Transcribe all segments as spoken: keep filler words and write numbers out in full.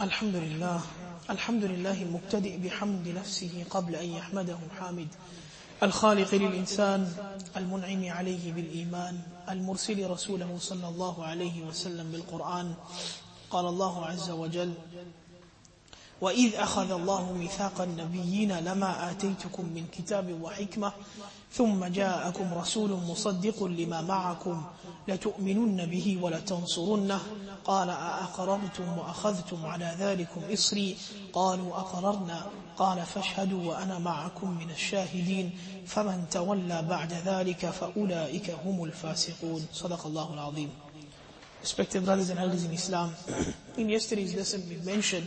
الحمد لله الحمد لله المبتدئ بحمد نفسه قبل أن يحمده حامد الخالق للإنسان المنعم عليه بالإيمان المرسل رسوله صلى الله عليه وسلم بالقرآن. قال الله عز وجل: وإذ أخذ الله ميثاق النبيين لما آتيتكم من كتاب وحكمة ثم جاءكم رسول مصدق لما معكم لتؤمنن به ولتنصرنه قال أأقررتم وأخذتم على ذلكم إصري قالوا أقررنا قال فاشهدوا وأنا معكم من الشاهدين فمن تولى بعد ذلك فأولئك هم الفاسقون. صدق الله العظيم. Respected brothers and elders in Islam, in yesterday's lesson we mentioned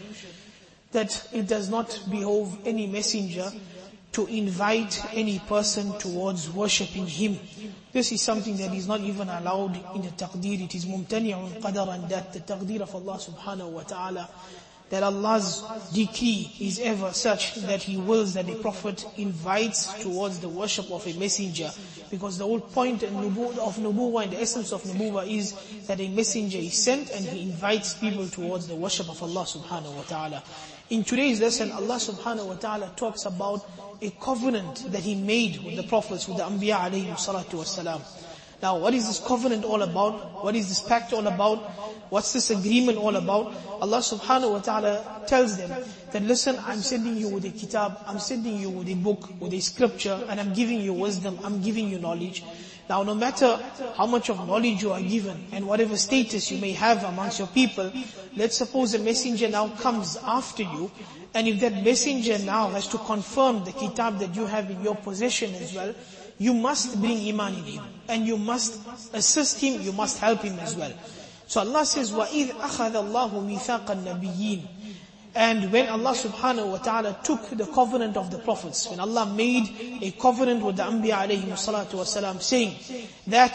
that it does not behove any messenger to invite any person towards worshipping him. This is something that is not even allowed in the taqdeer. It is mumtani'un qadaran, that the taqdeer of Allah subhanahu wa ta'ala, that Allah's decree is ever such that He wills that the Prophet invites towards the worship of a messenger. Because the whole point of nubuwwah and the essence of nubuwwah is that a messenger is sent and he invites people towards the worship of Allah subhanahu wa ta'ala. In today's lesson, Allah subhanahu wa ta'ala talks about a covenant that He made with the prophets, with the Anbiya alayhi salatu wassalam. Now, what is this covenant all about? What is this pact all about? What's this agreement all about? Allah subhanahu wa ta'ala tells them that, listen, I'm sending you with a kitab, I'm sending you with a book, with a scripture, and I'm giving you wisdom, I'm giving you knowledge. Now, no matter how much of knowledge you are given and whatever status you may have amongst your people, let's suppose a messenger now comes after you, and if that messenger now has to confirm the kitab that you have in your possession as well, you must bring iman in him, and you must assist him, you must help him as well. So Allah says, وَإِذْ أَخَذَ اللَّهُ مِيثَاقَ النَّبِيِّينَ. And when Allah subhanahu wa ta'ala took the covenant of the prophets, when Allah made a covenant with the Anbiya alayhi salatu wasalam, saying that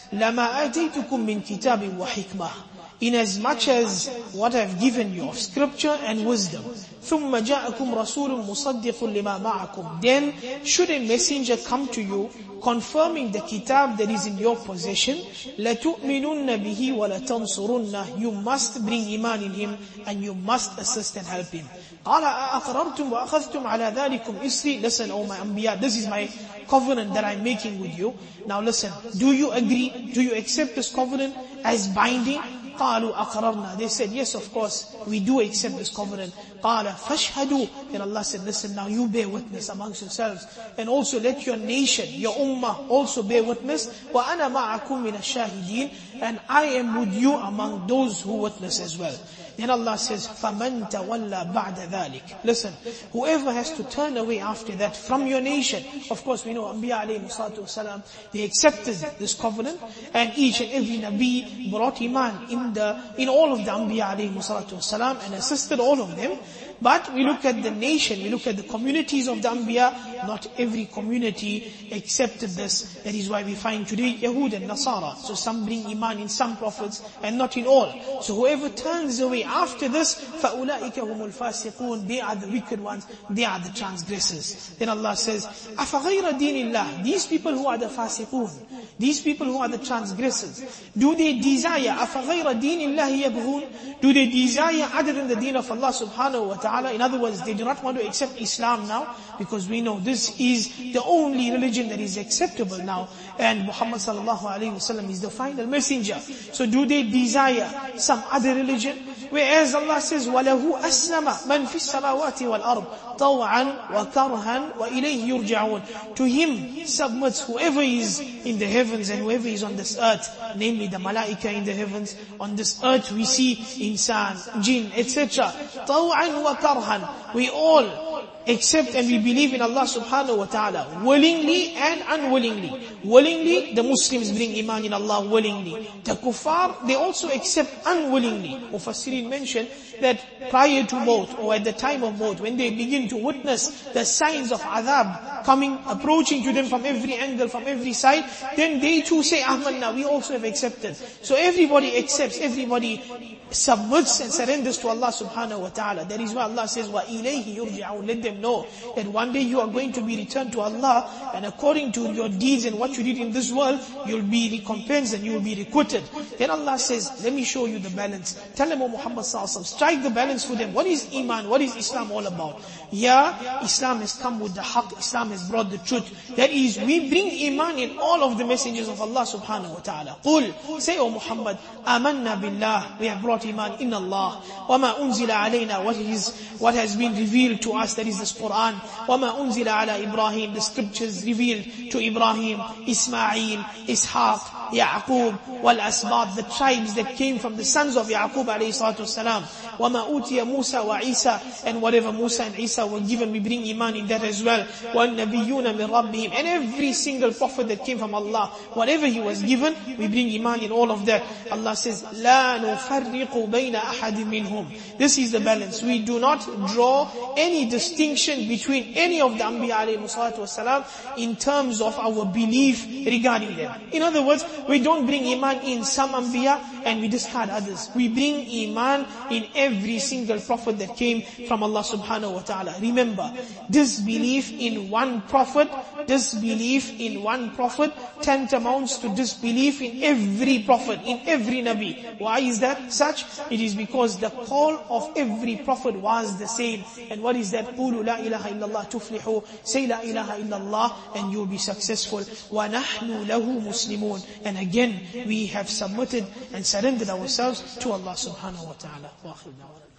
لَمَا آتَيْتُكُم مِّن كِتَابٍ وَحِكْمَةٍ, in as much as what I have given you of scripture and wisdom. ثُمَّ جَاءَكُمْ رَسُولٌ مُصَدِّقٌ لِمَا مَعَكُمْ. Then should a messenger come to you confirming the kitab that is in your possession, لَتُؤْمِنُنَّ بِهِ وَلَتَنْصُرُنَّهُ. You must bring iman in him and you must assist and help him. قَالَ أَأَقْرَرْتُمْ وَأَخَذْتُمْ عَلَى ذَلِكُمْ إِصْرِي. Listen, O my Anbiya, this is my covenant that I'm making with you. Now listen, do you agree? Do you accept this covenant as binding? قالوا أقررنا. They said, yes, of course, we do accept this covenant. قال فاشهدوا. Then Allah said, listen, now you bear witness amongst yourselves, and also let your nation, your ummah, also bear witness. وأنا معكم من الشاهدين. And I am with you among those who witness as well. Then Allah says, فَمَنْ تَوَلَّى بَعْدَ ذَلِكَ. Listen, whoever has to turn away after that from your nation. Of course, we know Anbiya alayhi salatu wasalam, they accepted this covenant, and each and every Nabi brought iman in the in all of the Anbiya alayhi salatu wasalam and assisted all of them. But we look at the nation, we look at the communities of the Anbiya, not every community accepted this. That is why we find today Yahud and Nasara. So some bring iman in some prophets and not in all. So whoever turns away after this, فَأُولَٰئِكَ هُمُ الْفَاسِقُونَ. They are the wicked ones, they are the transgressors. Then Allah says, أَفَغَيْرَ دِينِ اللَّهِ. These people who are the fasiqun, these people who are the transgressors, do they desire أَفَغَيْرَ دِينِ اللَّهِ يَبْغُونَ? Do they desire other than the deen of Allah subhanahu wa ta'ala? In other words, they do not want to accept Islam now, because we know this is the only religion that is acceptable now, and Muhammad sallallahu alayhi wa sallam is the final messenger. So do they desire some other religion? Whereas Allah says, وَلَهُ أَسْلَمَ مَنْ فِي السَّمَاوَاتِ وَالْأَرْضِ طَوْعًا وَكَرْهًا وَإِلَيْهِ يُرْجَعُونَ. To Him submits whoever is in the heavens and whoever is on this earth, namely the malaika in the heavens. On this earth we see insan, jinn, et cetera. طَوْعًا وَكَرْهًا. We all accept and we believe in Allah subhanahu wa ta'ala, willingly and unwillingly. Willingly, the Muslims bring iman in Allah willingly. The kuffar, they also accept unwillingly. Mufassirin mentioned that prior to maut, or at the time of maut, when they begin to witness the signs of adhab coming, approaching to them from every angle, from every side, then they too say, Amanna, we also have accepted. So everybody accepts, everybody submits and surrenders to Allah subhanahu wa ta'ala. That is why Allah says, وَإِلَيْهِ يُرْجَعُونَ. Let them know that one day you are going to be returned to Allah, and according to your deeds and what you did in this world, you'll be recompensed and you will be requited. Then Allah says, let me show you the balance. Tell them, O Muhammad sallallahu alaihi wasallam, strike the balance for them. What is Iman? What is Islam all about? Yeah, Islam has come with the haqq. Islam has brought the truth. That is, we bring Iman in all of the messengers of Allah subhanahu wa ta'ala. Qul, say, O Muhammad, amanna billah, we have brought Iman in Allah. Wama unzila alayna, what is, what has been revealed to us, that is this Quran. Wama unzila ala Ibrahim, the scriptures revealed to Ibrahim, Ismail, Ishaq, Ya'qub, wal asbab, the tribes that came from the sons of Ya'qub alayhi salatu wasalam. Wama utiya Musa wa Isa, and whatever Musa and Isa were given, we bring Iman in that as well. Wal nabiyyuna min rabbihim, and every single prophet that came from Allah, whatever he was given, we bring Iman in all of that. Allah says, La nufarriqu bayna ahadin minhum. This is the balance. We do not draw any distinction between any of the Anbiya alayhi salatu wasalam in terms of our belief regarding them. In other words, we don't bring Iman in some Anbiya and we discard others. We bring Iman in every single prophet that came from Allah subhanahu wa ta'ala. Remember, disbelief in one prophet, disbelief in one prophet tantamounts to disbelief in every prophet, in every Nabi. Why is that such? It is because the call of every prophet was the same. And what is that? قُولُوا لَا إِلَهَ إِلَّا اللَّهِ تُفْلِحُوا. Say La ilaha illallah and you'll be successful. وَنَحْنُ لَهُ مُسْلِمُونَ. And again, we have submitted and surrendered ourselves to Allah subhanahu wa ta'ala.